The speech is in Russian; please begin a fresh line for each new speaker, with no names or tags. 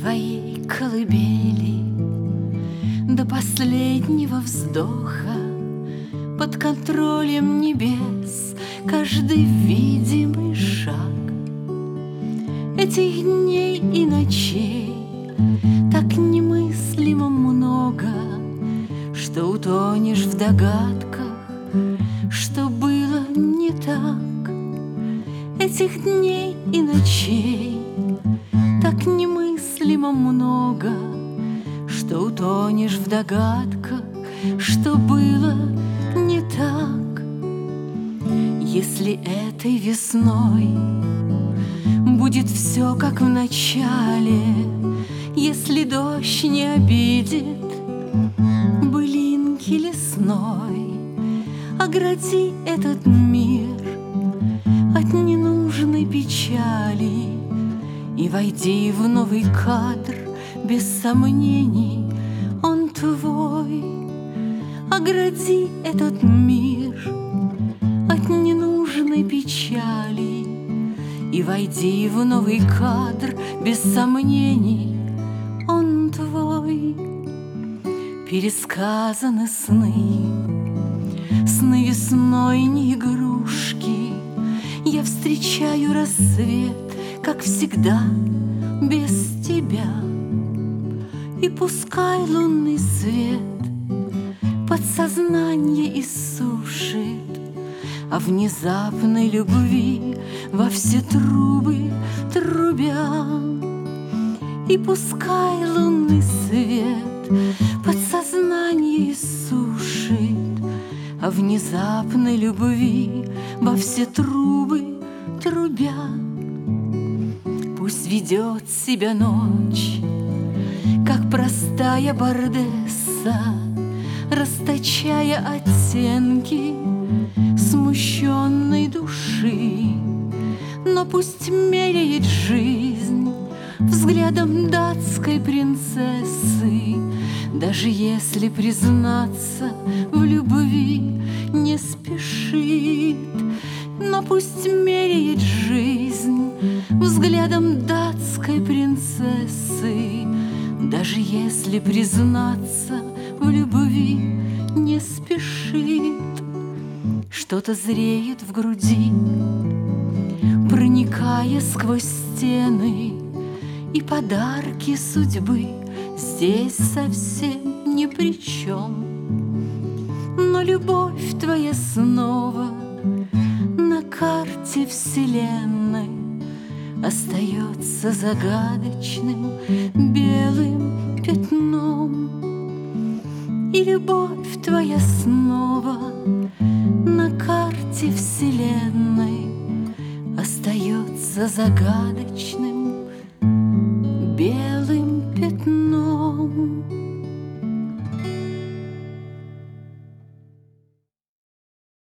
твоей колыбели до последнего вздоха под контролем небес каждый видимый шаг. Этих дней и ночей так немыслимо много, что утонешь в догадках, что было не так. Этих дней и ночей так немыслимо много, что утонешь в догадках, что было не так. Если этой весной будет все как в начале, если дождь не обидит былинки лесной, огради этот мир от ненужной печали и войди в новый кадр, без сомнений он твой. Огради этот мир от ненужной печали и войди в новый кадр, без сомнений он твой. Пересказаны сны, сны весной не игрушки. Я встречаю рассвет, как всегда, без тебя. И пускай лунный свет подсознание иссушит, о внезапной любви во все трубы трубя. И пускай лунный свет подсознание иссушит, о внезапной любви во все трубы трубя. Пусть ведет себя ночь, как простая бардесса, расточая оттенки смущенной души. Но пусть меряет жизнь взглядом датской принцессы, даже если признаться в любви не спешит. Но пусть меряет жизнь взглядом датской принцессы, даже если признаться в любви не спешит. Что-то зреет в груди, проникая сквозь стены, и подарки судьбы здесь совсем ни при чем. Но любовь твоя снова на карте вселенной остается загадочным белым пятном. И любовь твоя снова на карте вселенной остается загадочным